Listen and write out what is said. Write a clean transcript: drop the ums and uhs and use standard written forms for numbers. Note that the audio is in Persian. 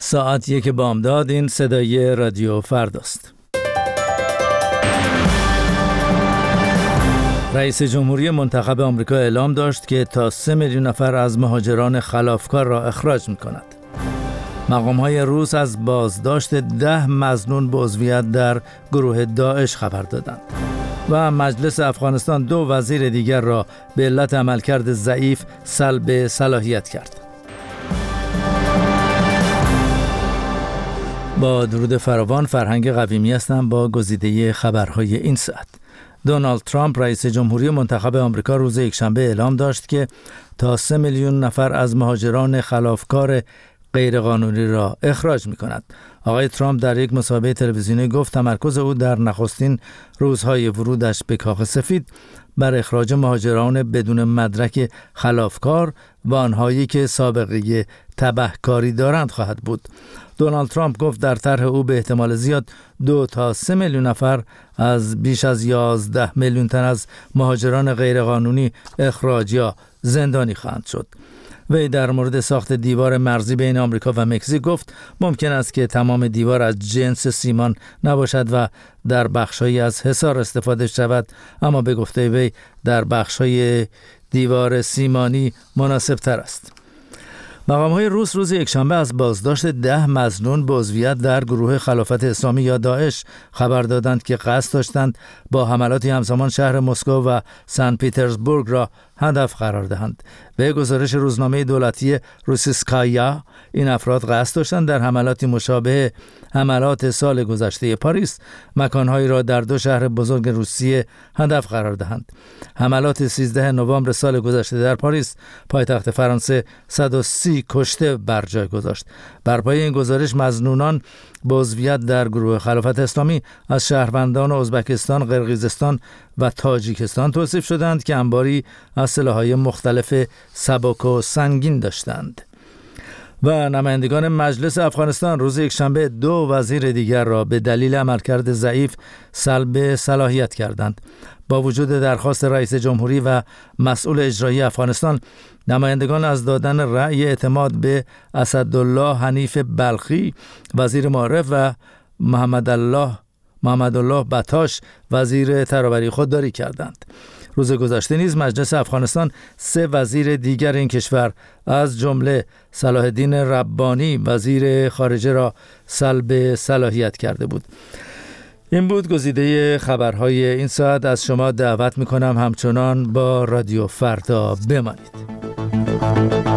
ساعت 1 بامداد. این صدای رادیو فرداست. رئیس جمهوری منتخب آمریکا اعلام داشت که تا 3 میلیون نفر از مهاجران خلافکار را اخراج می‌کند. مقام‌های روس از بازداشت 10 مظنون به عضویت در گروه داعش خبر دادند و مجلس افغانستان 2 وزیر دیگر را به علت عملکرد ضعیف سلب صلاحیت کرد. با درود فراوان، فرهنگ قویمی هستم با گزیده خبرهای این ساعت. دونالد ترامپ رئیس جمهوری منتخب آمریکا روز یکشنبه اعلام داشت که تا 3 میلیون نفر از مهاجران خلافکار غیرقانونی را اخراج می‌کند. آقای ترامپ در یک مصاحبه تلویزیونی گفت تمرکز او در نخستین روزهای ورودش به کاخ سفید بر اخراج مهاجران بدون مدرک خلافکار و آنهایی که سابقه تبهکاری دارند خواهد بود. دونالد ترامپ گفت در طرح او به احتمال زیاد 2 تا 3 میلیون نفر از بیش از 11 میلیون تن از مهاجران غیرقانونی اخراج یا زندانی خواهند شد. وی در مورد ساخت دیوار مرزی بین آمریکا و مکزیک گفت ممکن است که تمام دیوار از جنس سیمان نباشد و در بخش‌هایی از حصار استفاده شود، اما به گفته وی در بخش‌های دیوار سیمانی مناسب تر است. مقام‌های روس روز یکشنبه از بازداشت 10 مظنون به عضویت در گروه خلافت اسلامی یا داعش خبر دادند که قصد داشتند با حملاتی همزمان شهر مسکو و سن پیترزبورگ را هدف قرار دهند. به گزارش روزنامه دولتی روسیسکایا، این افراد قصد داشتند در حملاتی مشابه حملات سال گذشته پاریس مکانهایی را در 2 شهر بزرگ روسیه هدف قرار دهند. حملات 13 نوامبر سال گذشته در پاریس پایتخت فرانسه 130 کشته بر جای گذاشت. بر پای این گزارش مظنونان به عضویت در گروه خلافت اسلامی از شهروندان ازبکستان، قرقیزستان و تاجیکستان توصیف شدند که انباری از سلاح‌های مختلف سبک و سنگین داشتند. و نمایندگان مجلس افغانستان روز یکشنبه 2 وزیر دیگر را به دلیل عملکرد ضعیف سلب صلاحیت کردند. با وجود درخواست رئیس جمهوری و مسئول اجرایی افغانستان، نمایندگان از دادن رأی اعتماد به اسدالله حنیف بلخی وزیر معارف و محمد الله بطاش وزیر ترابری خودداری کردند. روز گذشته نیز مجلس افغانستان 3 وزیر دیگر این کشور از جمله صلاح الدین ربانی وزیر خارجه را سلب صلاحیت کرده بود. این بود گزیده خبرهای این ساعت. از شما دعوت می‌کنم همچنان با رادیو فردا بمانید.